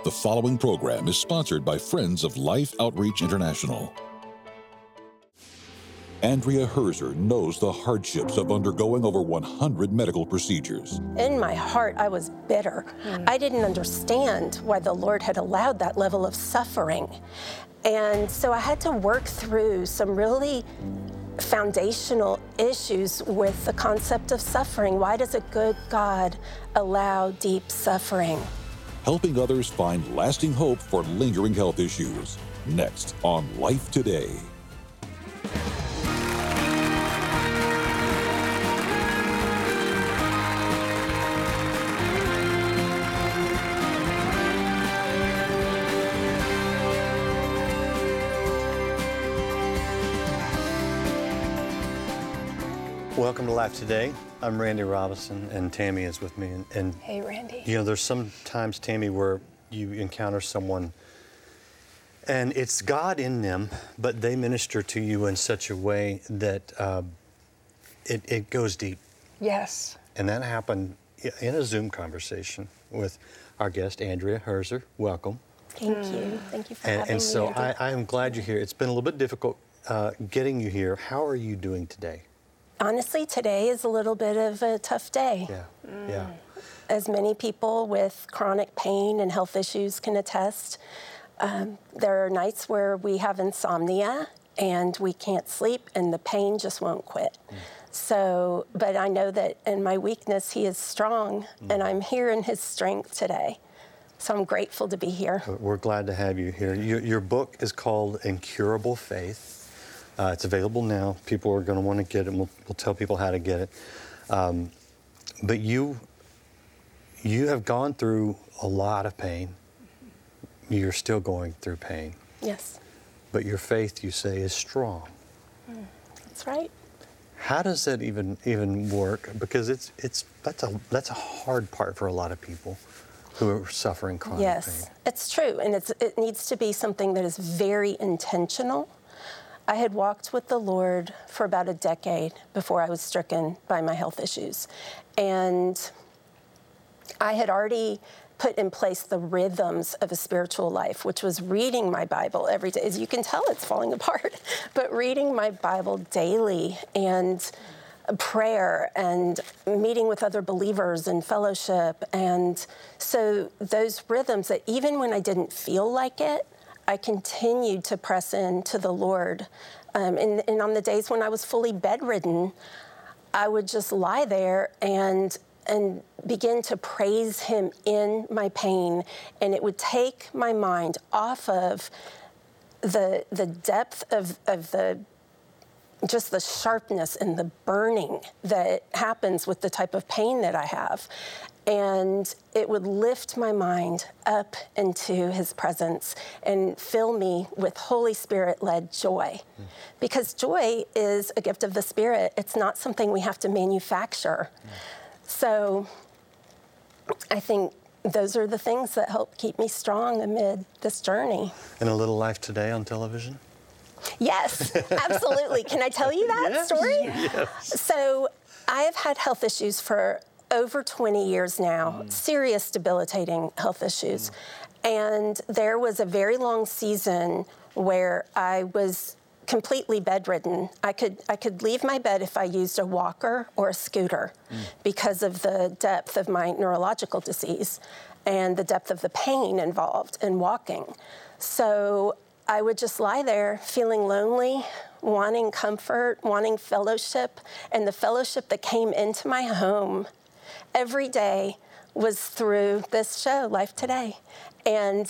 The following program is sponsored by Friends of Life Outreach International. Andrea Herzer knows the hardships of undergoing over 100 medical procedures. In my heart, I was bitter. I didn't understand why the Lord had allowed that level of suffering. And so I had to work through some really foundational issues with the concept of suffering. Why does a good God allow deep suffering? Helping others find lasting hope for lingering health issues. Next on Life Today. Welcome to Life Today. I'm Randy Robinson, and Tammy is with me. And Hey, Randy. you know, there's some times, Tammy, where you encounter someone and it's God in them, but they minister to you in such a way that it goes deep. Yes. And that happened in a Zoom conversation with our guest, Andrea Herzer. Welcome. Thank you. Thank you for having me. And so Randy. I am glad you're here. It's been a little bit difficult getting you here. How are you doing today? Honestly, today is a little bit of a tough day. Yeah. As many people with chronic pain and health issues can attest, there are nights where we have insomnia and we can't sleep and the pain just won't quit. So, but I know that in my weakness, He is strong, and I'm here in His strength today. So I'm grateful to be here. We're glad to have you here. Your book is called Incurable Faith. It's available now. People are going to want to get it. We'll tell people how to get it. But you have gone through a lot of pain. You're still going through pain. Yes. But your faith, you say, is strong. That's right. How does that even work? Because that's a hard part for a lot of people who are suffering chronic pain. Yes, it's true, and it needs to be something that is very intentional. I had walked with the Lord for about a decade before I was stricken by my health issues. And I had already put in place the rhythms of a spiritual life, which was reading my Bible every day. As you can tell, it's falling apart, but reading my Bible daily and prayer and meeting with other believers and fellowship. And so those rhythms that even when I didn't feel like it, I continued to press into the Lord. And on the days when I was fully bedridden, I would just lie there and begin to praise Him in my pain. And it would take my mind off of the depth of just the sharpness and the burning that happens with the type of pain that I have. And it would lift my mind up into His presence and fill me with Holy Spirit-led joy. Because joy is a gift of the Spirit. It's not something we have to manufacture. So I think those are the things that help keep me strong amid this journey. And a little Life Today on television? Yes, absolutely. Can I tell you that story? Yes. So I have had health issues for over 20 years now, serious debilitating health issues. And there was a very long season where I was completely bedridden. I could leave my bed if I used a walker or a scooter because of the depth of my neurological disease and the depth of the pain involved in walking. So I would just lie there feeling lonely, wanting comfort, wanting fellowship, and the fellowship that came into my home every day was through this show, Life Today. And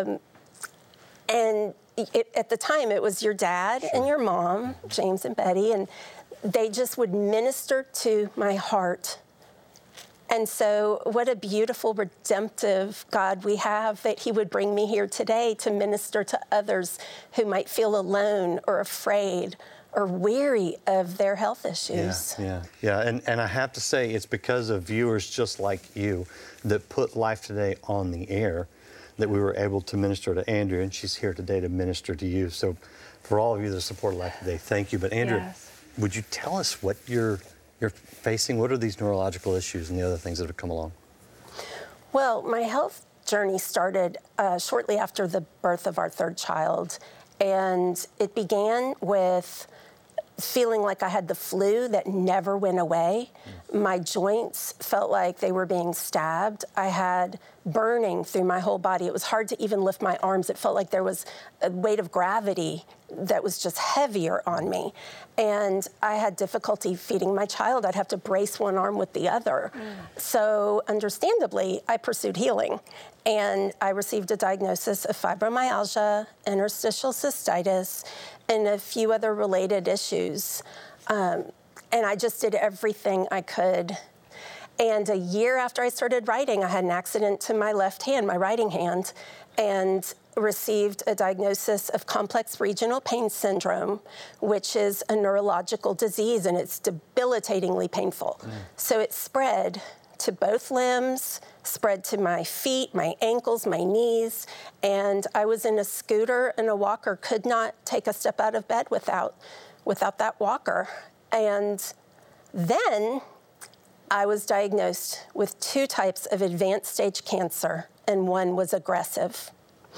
at the time, it was your dad and your mom, James and Betty, and they just would minister to my heart. And so what a beautiful, redemptive God we have that He would bring me here today to minister to others who might feel alone or afraid or weary of their health issues. Yeah. And I have to say, it's because of viewers just like you that put Life Today on the air that we were able to minister to Andrea, and she's here today to minister to you. So for all of you that support Life Today, thank you. But Andrea, would you tell us what you're facing? What are these neurological issues and the other things that have come along? Well, my health journey started shortly after the birth of our third child. And it began with feeling like I had the flu that never went away. My joints felt like they were being stabbed. I had burning through my whole body. It was hard to even lift my arms. It felt like there was a weight of gravity that was just heavier on me. And I had difficulty feeding my child. I'd have to brace one arm with the other. So understandably, I pursued healing. And I received a diagnosis of fibromyalgia, interstitial cystitis, and a few other related issues. And I just did everything I could. And a year after I started writing, I had an accident to my left hand, my writing hand, and received a diagnosis of complex regional pain syndrome, which is a neurological disease, and it's debilitatingly painful. So it spread to both limbs, spread to my feet, my ankles, my knees, and I was in a scooter and a walker, could not take a step out of bed without that walker. And then I was diagnosed with 2 types of advanced stage cancer, and one was aggressive.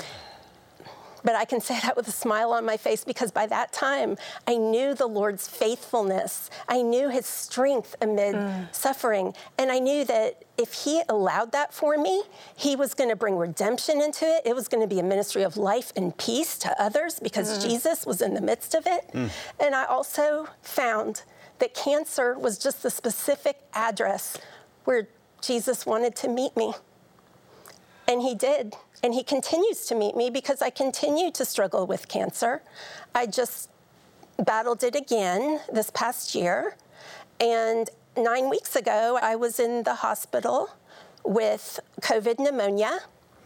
But I can say that with a smile on my face because by that time, I knew the Lord's faithfulness. I knew his strength amid suffering. And I knew that if he allowed that for me, he was going to bring redemption into it. It was going to be a ministry of life and peace to others because Jesus was in the midst of it. And I also found that cancer was just the specific address where Jesus wanted to meet me. And he did. And he continues to meet me because I continue to struggle with cancer. I just battled it again this past year. And 9 weeks ago, I was in the hospital with COVID pneumonia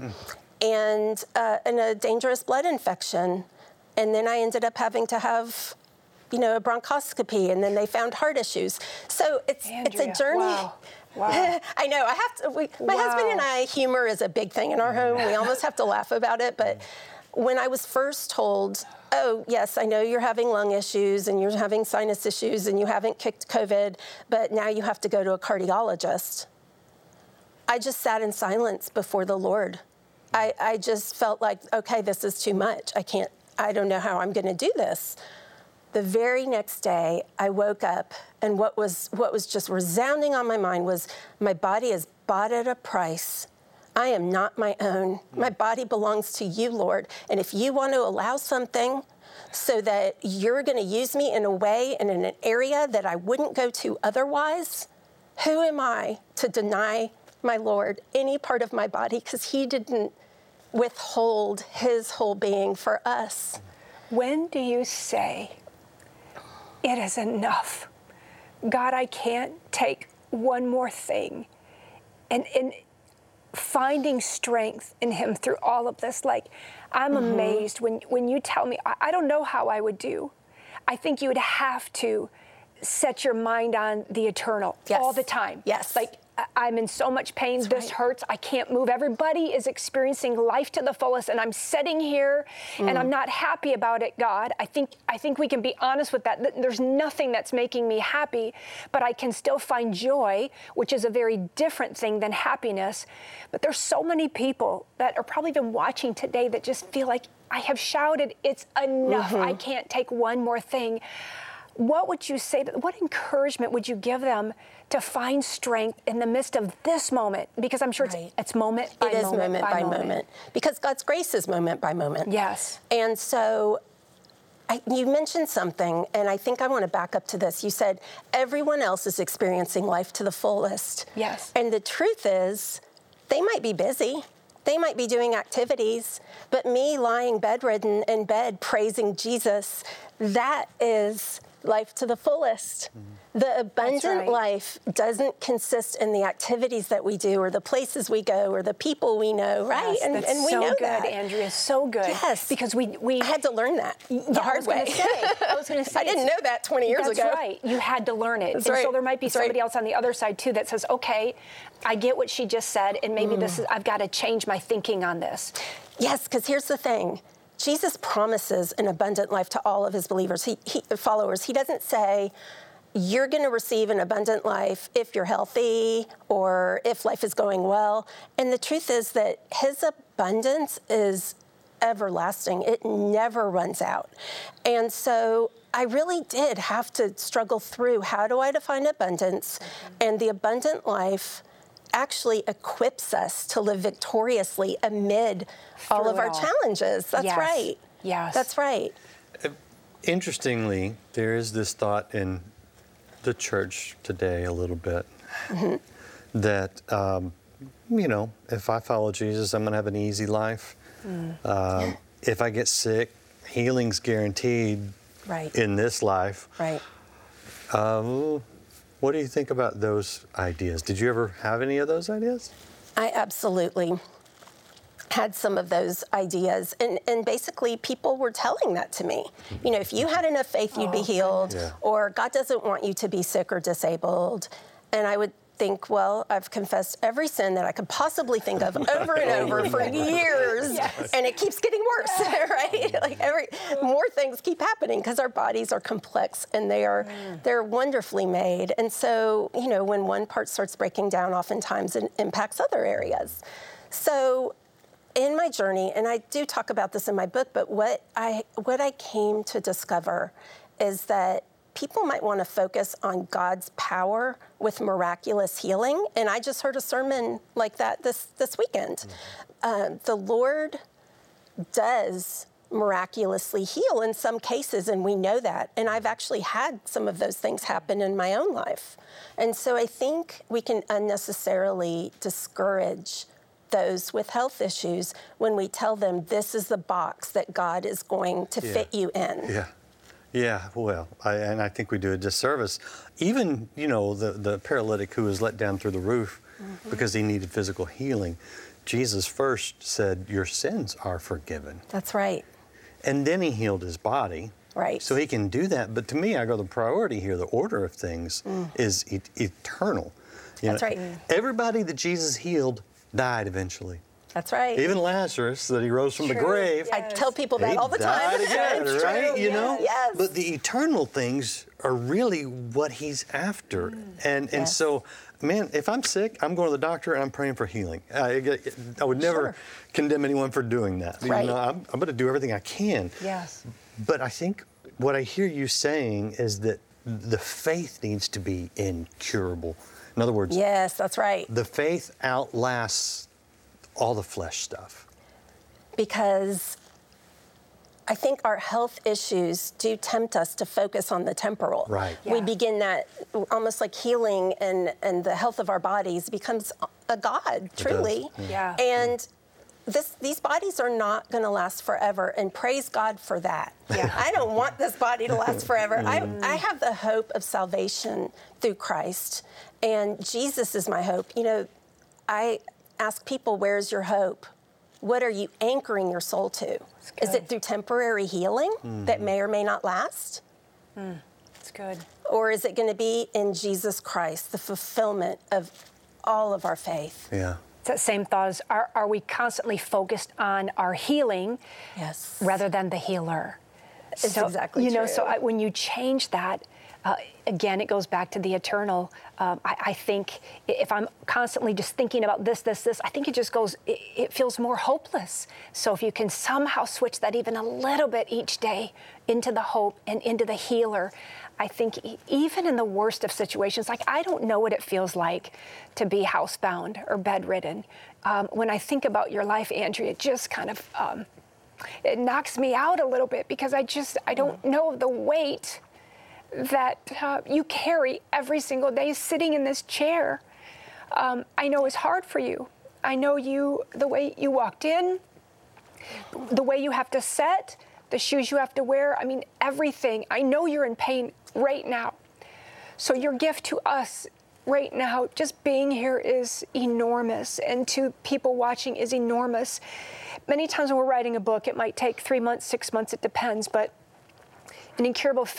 and a dangerous blood infection. And then I ended up having to have, a bronchoscopy, and then they found heart issues. So it's a journey. Wow. Wow. I know. My husband and I, humor is a big thing in our home. We almost have to laugh about it. But when I was first told, oh, yes, I know you're having lung issues and you're having sinus issues and you haven't kicked COVID, but now you have to go to a cardiologist, I just sat in silence before the Lord. I just felt like, okay, this is too much. I don't know how I'm going to do this. The very next day, I woke up, and what was just resounding on my mind was, my body is bought at a price. I am not my own. My body belongs to you, Lord. And if you want to allow something so that you're going to use me in a way and in an area that I wouldn't go to otherwise, who am I to deny my Lord any part of my body? Because he didn't withhold his whole being for us. When do you say, it is enough? God, I can't take one more thing. And in finding strength in him through all of this, like, I'm amazed when you tell me, I don't know how I would do. I think you would have to set your mind on the eternal all the time. Yes. Like, I'm in so much pain. That's this right. hurts. I can't move. Everybody is experiencing life to the fullest, and I'm sitting here and I'm not happy about it, God. I think we can be honest with that. There's nothing that's making me happy, but I can still find joy, which is a very different thing than happiness. But there's so many people that are probably even watching today that just feel like, I have shouted, it's enough. I can't take one more thing. What would you say, what encouragement would you give them to find strength in the midst of this moment? Because I'm sure it's moment by moment. It is moment by moment. Because God's grace is moment by moment. Yes. And so you mentioned something, and I think I want to back up to this. You said everyone else is experiencing life to the fullest. Yes. And the truth is, they might be busy. They might be doing activities, but me lying bedridden in bed praising Jesus, that is life to the fullest. The abundant life doesn't consist in the activities that we do or the places we go or the people we know, right? Yes, and we so know good, that. Andrea, so good. Yes. Because we I had to learn that the hard way. I was going to say. I didn't know that 20 years ago. That's right. You had to learn it. That's and right. so there might be somebody else on the other side, too, that says, okay, I get what she just said, and maybe I've got to change my thinking on this. Yes, because here's the thing. Jesus promises an abundant life to all of his believers, followers. He doesn't say, you're going to receive an abundant life if you're healthy or if life is going well. And the truth is that his abundance is everlasting. It never runs out. And so I really did have to struggle through, how do I define abundance? And the abundant life actually equips us to live victoriously amid all of our challenges. That's right. Yes. That's right. Interestingly, there is this thought in the church today a little bit that, if I follow Jesus, I'm going to have an easy life. If I get sick, healing's guaranteed in this life. Right. What do you think about those ideas? Did you ever have any of those ideas? I absolutely had some of those ideas. And basically, people were telling that to me. You know, if you had enough faith, you'd be healed, or God doesn't want you to be sick or disabled. And I would think, well, I've confessed every sin that I could possibly think of over and over for years, and it keeps getting worse, right? Like more things keep happening because our bodies are complex and they're wonderfully made. And so, you know, when one part starts breaking down, oftentimes it impacts other areas. So in my journey, and I do talk about this in my book, but what I came to discover is that people might want to focus on God's power with miraculous healing. And I just heard a sermon like that this weekend. The Lord does miraculously heal in some cases, and we know that. And I've actually had some of those things happen in my own life. And so I think we can unnecessarily discourage those with health issues when we tell them this is the box that God is going to fit you in. Yeah, well, I think we do a disservice. Even, the paralytic who was let down through the roof because he needed physical healing, Jesus first said, your sins are forgiven. That's right. And then he healed his body. Right. So he can do that. But to me, I go, the priority here, the order of things is eternal. That's right. Everybody that Jesus healed died eventually. That's right. Even Lazarus, that he rose from the grave. I tell people that all the time. Died again, It's right? true. Yes. But the eternal things are really what he's after. And so, man, if I'm sick, I'm going to the doctor and I'm praying for healing. I would never condemn anyone for doing that. Right. I'm going to do everything I can. Yes. But I think what I hear you saying is that the faith needs to be incurable. In other words, yes, that's right. The faith outlasts all the flesh stuff. Because I think our health issues do tempt us to focus on the temporal. Right. We begin that almost like healing and the health of our bodies becomes a god, truly. And these bodies are not going to last forever, and praise God for that. I don't want this body to last forever. I have the hope of salvation through Christ, and Jesus is my hope. You know, I ask people, where's your hope? What are you anchoring your soul to? Is it through temporary healing that may or may not last? That's good. Or is it going to be in Jesus Christ, the fulfillment of all of our faith? Yeah. It's that same thought as, are we constantly focused on our healing rather than the healer? It's exactly true. So when you change that, again, it goes back to the eternal. I think if I'm constantly just thinking about this, I think it feels more hopeless. So if you can somehow switch that even a little bit each day into the hope and into the healer, I think even in the worst of situations, like I don't know what it feels like to be housebound or bedridden. When I think about your life, Andrea, it just kind of, it knocks me out a little bit because I don't know the weight that you carry every single day sitting in this chair. I know it's hard for you. I know the way you walked in, the way you have to sit, the shoes you have to wear, I mean, everything. I know you're in pain right now. So your gift to us right now, just being here, is enormous, and to people watching is enormous. Many times when we're writing a book, it might take 3 months, 6 months, it depends, but in Incurable Faith,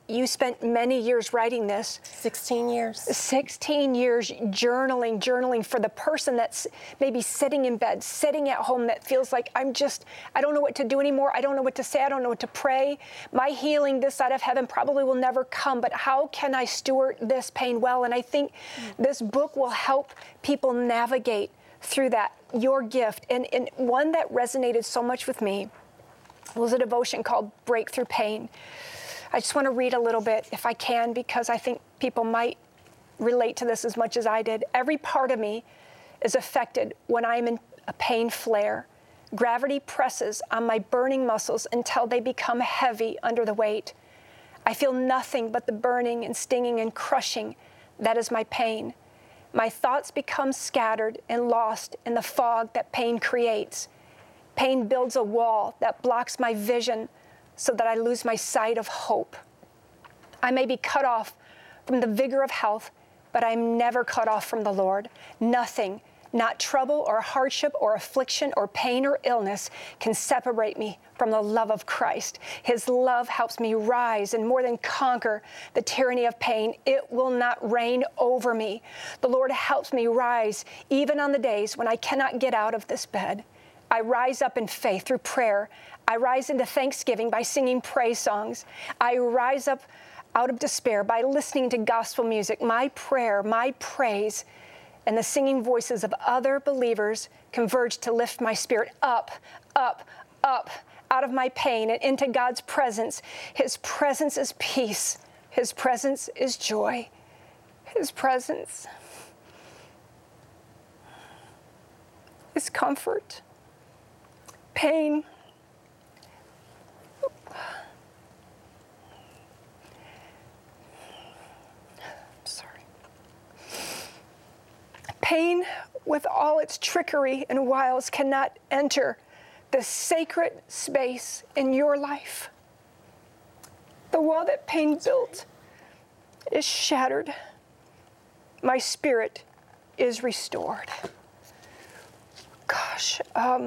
you spent many years writing this. 16 years. 16 years journaling for the person that's maybe sitting in bed, sitting at home, that feels like I don't know what to do anymore. I don't know what to say. I don't know what to pray. My healing this side of heaven probably will never come, but how can I steward this pain well? And I think this book will help people navigate through that, your gift. And one that resonated so much with me was a devotion called Breakthrough Pain. I just want to read a little bit, if I can, because I think people might relate to this as much as I did. Every part of me is affected when I'm in a pain flare. Gravity presses on my burning muscles until they become heavy under the weight. I feel nothing but the burning and stinging and crushing. That is my pain. My thoughts become scattered and lost in the fog that pain creates. Pain builds a wall that blocks my vision so that I lose my sight of hope. I may be cut off from the vigor of health, but I'm never cut off from the Lord. Nothing, not trouble or hardship or affliction or pain or illness, can separate me from the love of Christ. His love helps me rise and more than conquer the tyranny of pain. It will not reign over me. The Lord helps me rise even on the days when I cannot get out of this bed. I rise up in faith through prayer. I rise into thanksgiving by singing praise songs. I rise up out of despair by listening to gospel music. My prayer, my praise, and the singing voices of other believers converge to lift my spirit up, up, up, out of my pain and into God's presence. His presence is peace. His presence is joy. His presence is comfort. Pain. Pain, with all its trickery and wiles, cannot enter the sacred space in your life. The wall that pain built is shattered. My spirit is restored. Gosh,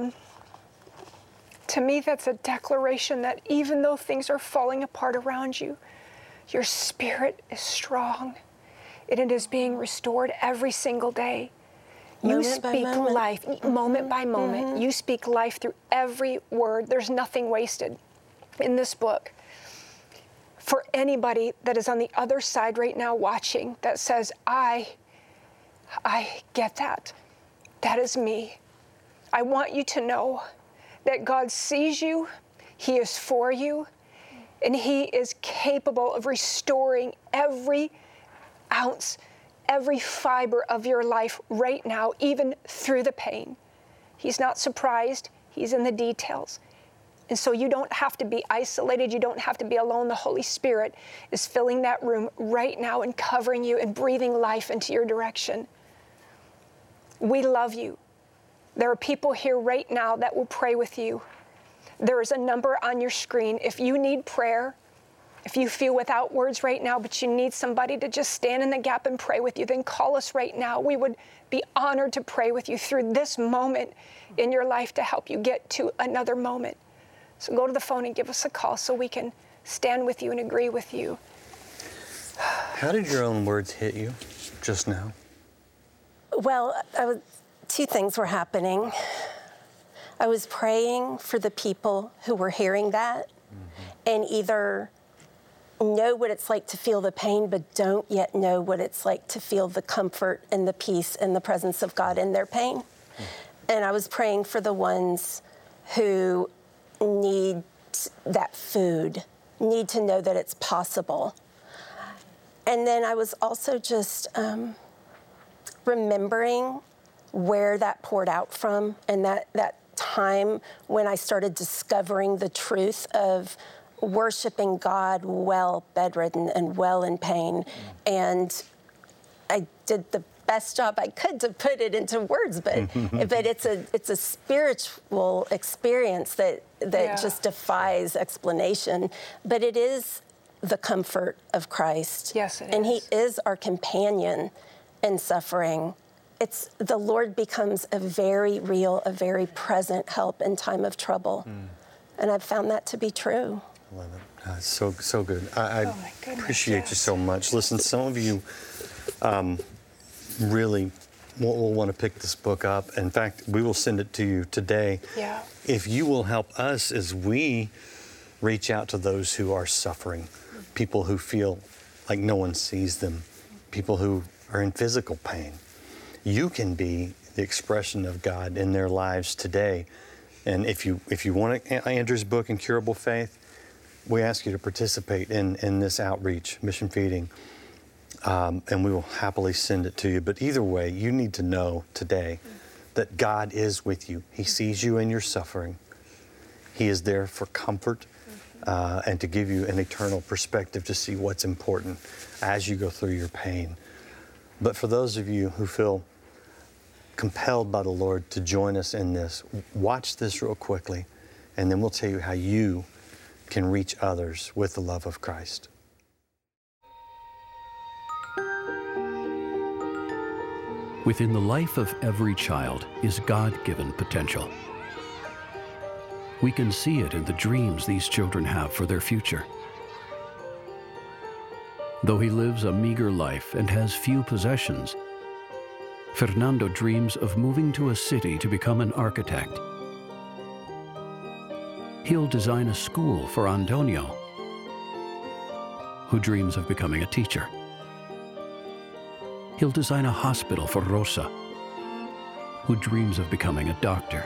to me, that's a declaration that even though things are falling apart around you, your spirit is strong. And it is being restored every single day. You speak life, moment by moment. You speak life through every word. There's nothing wasted in this book. For anybody that is on the other side right now watching that says, I get that. That is me. I want you to know that God sees you, He is for you, and He is capable of restoring every ounce, every fiber of your life right now, even through the pain. He's not surprised. He's in the details. And so you don't have to be isolated. You don't have to be alone. The Holy Spirit is filling that room right now and covering you and breathing life into your direction. We love you. There are people here right now that will pray with you. There is a number on your screen. If you need prayer, if you feel without words right now, but you need somebody to just stand in the gap and pray with you, then call us right now. We would be honored to pray with you through this moment in your life to help you get to another moment. So go to the phone and give us a call so we can stand with you and agree with you. How did your own words hit you just now? Well, two things were happening. I was praying for the people who were hearing that and either know what it's like to feel the pain, but don't yet know what it's like to feel the comfort and the peace and the presence of God in their pain. And I was praying for the ones who need that food, need to know that it's possible. And then I was also just remembering where that poured out from, and that time when I started discovering the truth of worshiping God well bedridden and well in pain. And I did the best job I could to put it into words, but it's a spiritual experience that just defies explanation. But it is the comfort of Christ. Yes, it is. And He is our companion in suffering. It's the Lord becomes a very real, a very present help in time of trouble. And I've found that to be true. I love it. So good. I Oh, my goodness, appreciate you yes. so much. Listen, some of you really will want to pick this book up. In fact, we will send it to you today. Yeah. If you will help us as we reach out to those who are suffering, people who feel like no one sees them, people who are in physical pain. You can be the expression of God in their lives today. And if you want Andrew's book, Incurable Faith, we ask you to participate in this outreach, Mission Feeding, and we will happily send it to you. But either way, you need to know today that God is with you. He sees you in your suffering. He is there for comfort and to give you an eternal perspective to see what's important as you go through your pain. But for those of you who feel compelled by the Lord to join us in this, watch this real quickly, and then we'll tell you how you can reach others with the love of Christ. Within the life of every child is God-given potential. We can see it in the dreams these children have for their future. Though he lives a meager life and has few possessions, Fernando dreams of moving to a city to become an architect. He'll design a school for Antonio, who dreams of becoming a teacher. He'll design a hospital for Rosa, who dreams of becoming a doctor.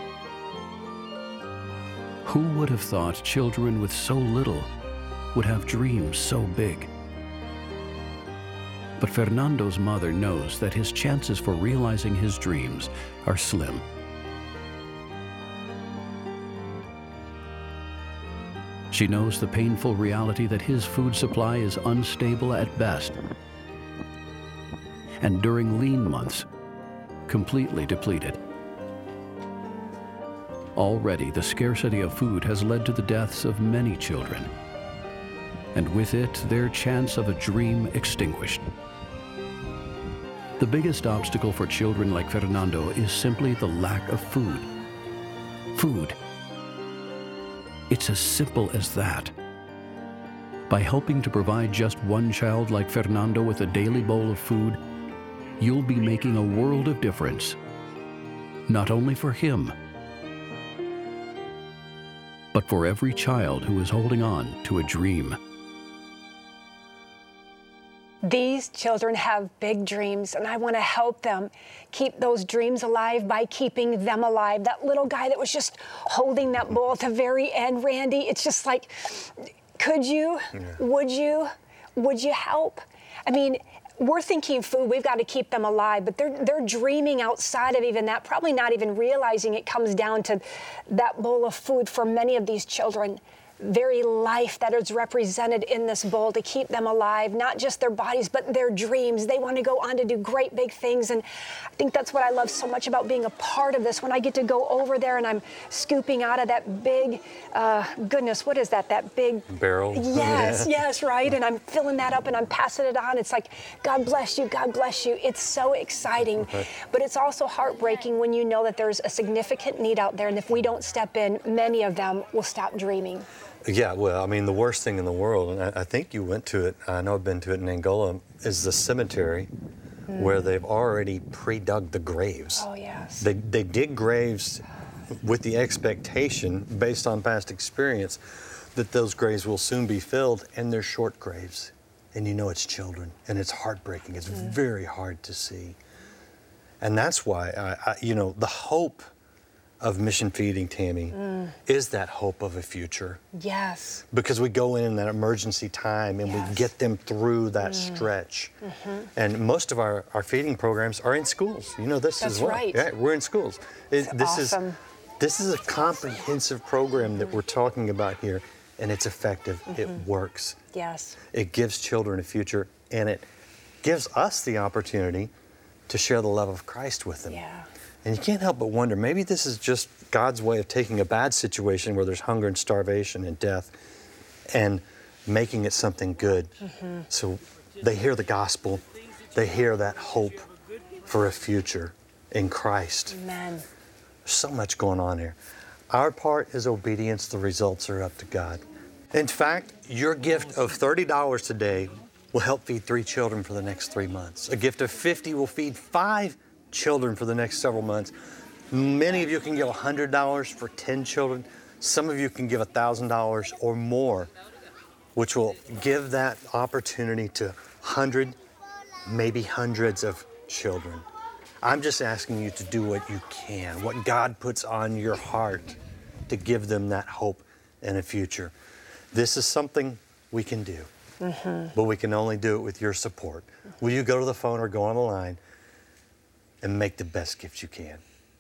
Who would have thought children with so little would have dreams so big? But Fernando's mother knows that his chances for realizing his dreams are slim. She knows the painful reality that his food supply is unstable at best, and during lean months, completely depleted. Already, the scarcity of food has led to the deaths of many children, and with it, their chance of a dream extinguished. The biggest obstacle for children like Fernando is simply the lack of food. Food. It's as simple as that. By helping to provide just one child like Fernando with a daily bowl of food, you'll be making a world of difference, not only for him, but for every child who is holding on to a dream. These children have big dreams, and I want to help them keep those dreams alive by keeping them alive. That little guy that was just holding that bowl at the very end, Randy, it's just like, could you? Yeah. Would you help? I mean, we're thinking food, we've got to keep them alive, but they're dreaming outside of even that, probably not even realizing it comes down to that bowl of food for many of these children. Very life that is represented in this bowl to keep them alive, not just their bodies, but their dreams. They want to go on to do great big things. And I think that's what I love so much about being a part of this. When I get to go over there and I'm scooping out of that big, goodness, what is that? That big barrel. Yes, yes, right. And I'm filling that up and I'm passing it on. It's like, God bless you, God bless you. It's so exciting. Okay. But it's also heartbreaking when you know that there's a significant need out there. And if we don't step in, many of them will stop dreaming. Yeah, well, I mean, the worst thing in the world, and I think you went to it, I know I've been to it in Angola, is the cemetery where they've already pre-dug the graves. Oh, yes. They dig graves with the expectation, based on past experience, that those graves will soon be filled, and they're short graves. And you know it's children, and it's heartbreaking. It's very hard to see. And that's why, the hope of Mission Feeding, Tammy, is that hope of a future. Yes. Because we go in that emergency time and we get them through that stretch. And most of our feeding programs are in schools. You know this as well. That's right. Yeah, we're in schools. This awesome. This is a comprehensive program that we're talking about here, and it's effective. It works. Yes. It gives children a future, and it gives us the opportunity to share the love of Christ with them. Yeah. And you can't help but wonder, maybe this is just God's way of taking a bad situation where there's hunger and starvation and death and making it something good. So they hear the gospel, they hear that hope for a future in Christ. Amen. There's so much going on here. Our part is obedience, the results are up to God. In fact, your gift of $30 today will help feed 3 children for the next 3 months. A gift of $50 will feed 5 children for the next several months. Many of you can give $100 for 10 children. Some of you can give $1,000 or more, which will give that opportunity to 100, maybe hundreds of children. I'm just asking you to do what you can, what God puts on your heart to give them that hope and a future. This is something we can do, but we can only do it with your support. Will you go to the phone or go on the line and make the best gift you can?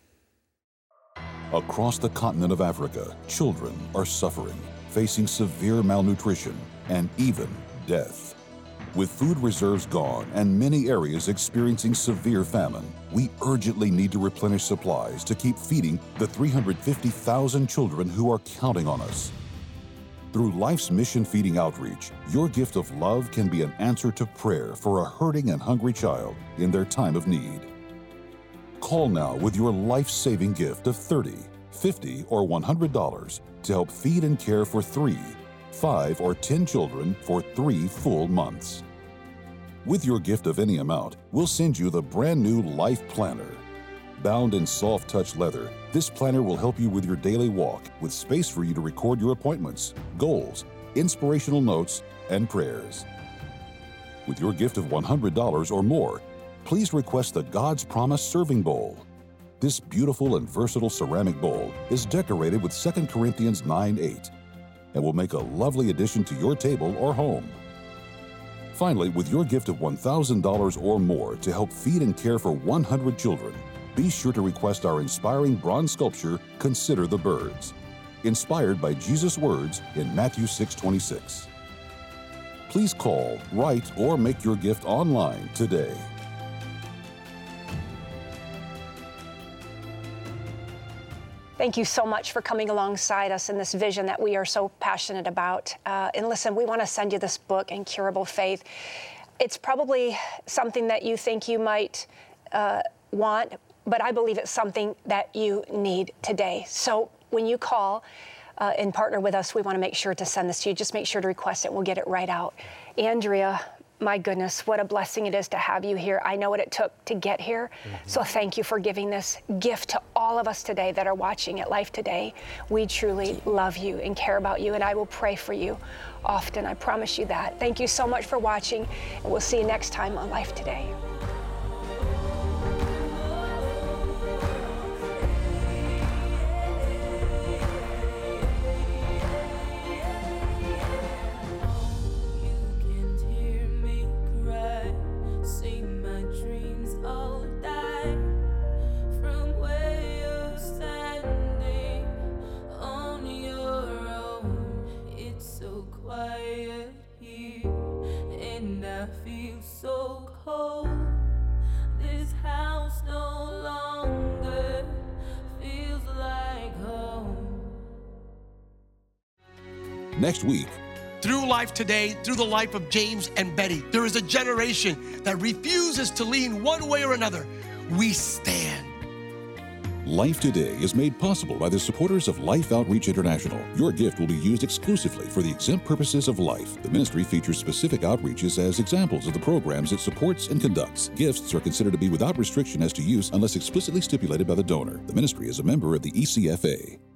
Across the continent of Africa, children are suffering, facing severe malnutrition and even death. With food reserves gone and many areas experiencing severe famine, we urgently need to replenish supplies to keep feeding the 350,000 children who are counting on us. Through Life's Mission Feeding Outreach, your gift of love can be an answer to prayer for a hurting and hungry child in their time of need. Call now with your life-saving gift of $30, $50, or $100 to help feed and care for 3, 5, or 10 children for 3 full months. With your gift of any amount, we'll send you the brand new Life Planner. Bound in soft touch leather, this planner will help you with your daily walk, with space for you to record your appointments, goals, inspirational notes, and prayers. With your gift of $100 or more, please request the God's Promise Serving Bowl. This beautiful and versatile ceramic bowl is decorated with 2 Corinthians 9:8 and will make a lovely addition to your table or home. Finally, with your gift of $1,000 or more to help feed and care for 100 children, be sure to request our inspiring bronze sculpture, Consider the Birds, inspired by Jesus' words in Matthew 6:26. Please call, write, or make your gift online today. Thank you so much for coming alongside us in this vision that we are so passionate about. And listen, we want to send you this book, Incurable Faith. It's probably something that you think you might want, but I believe it's something that you need today. So when you call and partner with us, we want to make sure to send this to you. Just make sure to request it, and we'll get it right out. Andrea, my goodness, what a blessing it is to have you here. I know what it took to get here. So thank you for giving this gift to all of us today that are watching at Life Today. We truly love you and care about you, and I will pray for you often. I promise you that. Thank you so much for watching, and we'll see you next time on Life Today. Next week, through Life Today, through the life of James and Betty, there is a generation that refuses to lean one way or another. We stand. Life Today is made possible by the supporters of Life Outreach International. Your gift will be used exclusively for the exempt purposes of life. The ministry features specific outreaches as examples of the programs it supports and conducts. Gifts are considered to be without restriction as to use unless explicitly stipulated by the donor. The ministry is a member of the ECFA.